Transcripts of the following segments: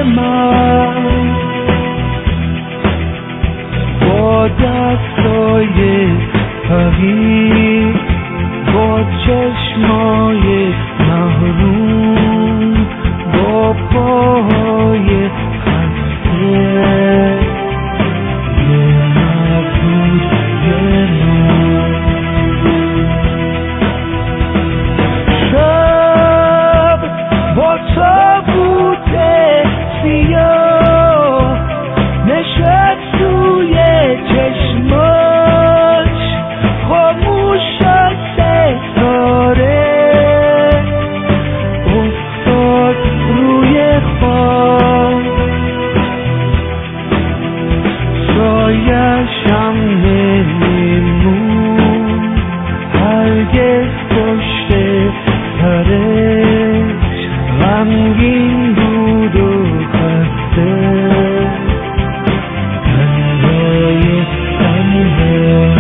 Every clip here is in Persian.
من با دستای فقیر، با چشمای محروم، با پاهای خسته، یه مبود یه من. شب با تابوت سیاه نشست توی چشماش، خاموش شد ستاره، افتاد روی خاک، سایه‌شم نمیمون هرگز پشت سرش، غمگین بود و خسته، تنهای تنها.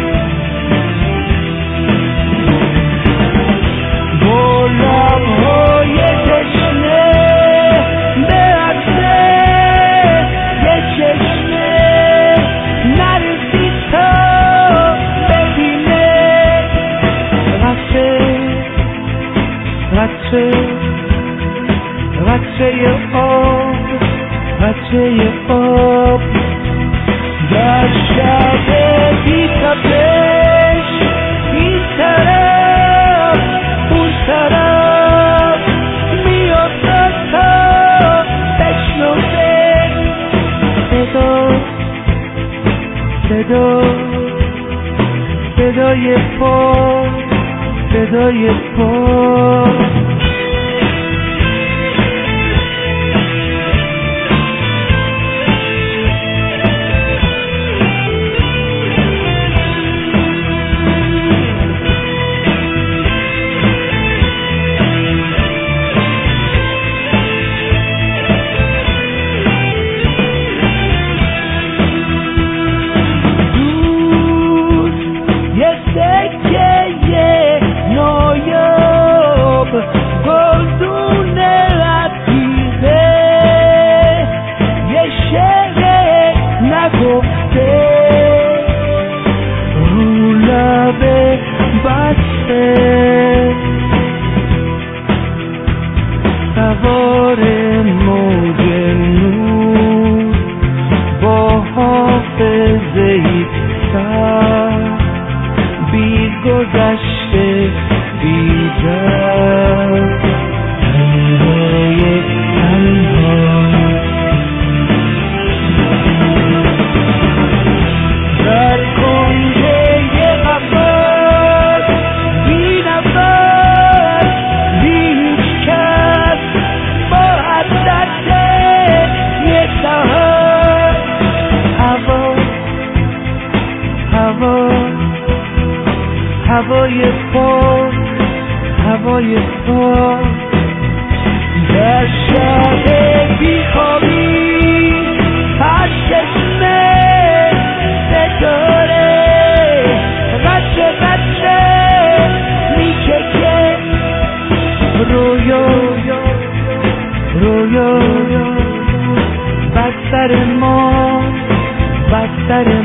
با لبهای تشنه به عطر یه چشمه نرسید تا ببینه، قطره آب، قطره آب در شب بی تپش، این طرف اون طرف میافتد تا بشنوه صدای پا، صدای پا. سوار موج نور با حافظه‌ای سر، بی گذشته بی درد، تنهای تنها در کنج یه قفس، بی نفس بی هیچ کس، با حسرت یه ساعت. هوای پاک، هوای پاک در شب بیخوابی، از چشمه ستاره قطره میچکه، رویا بستر ما، بستر